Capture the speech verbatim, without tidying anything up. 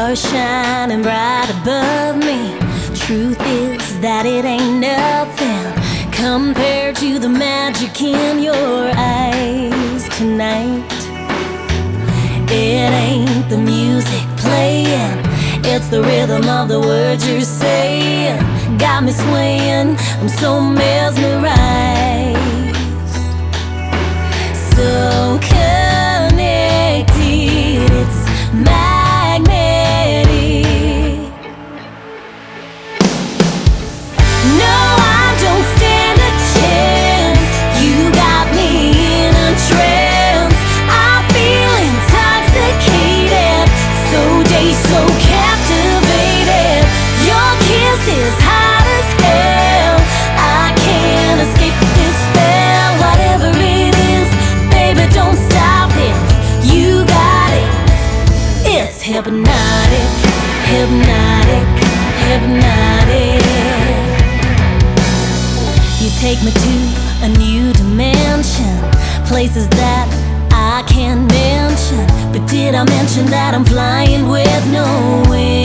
stars shining bright above me. Truth is that it ain't nothing compared to the magic in your eyes tonight. It ain't the music playing, it's the rhythm of the words you're saying. Got me swaying, I'm so mesmerized, so connected, it's magnetic. No, I don't stand a chance, you got me in a trance. I feel intoxicated, so dazed, so captivated. Your kiss is hot as hell, I can't escape this spell. Whatever it is, baby, don't stop it, you got it. It's hypnotic, hypnotic, hypnotic. You take me to a new dimension, places that I can't mention. But did I mention that I'm flying with no wind?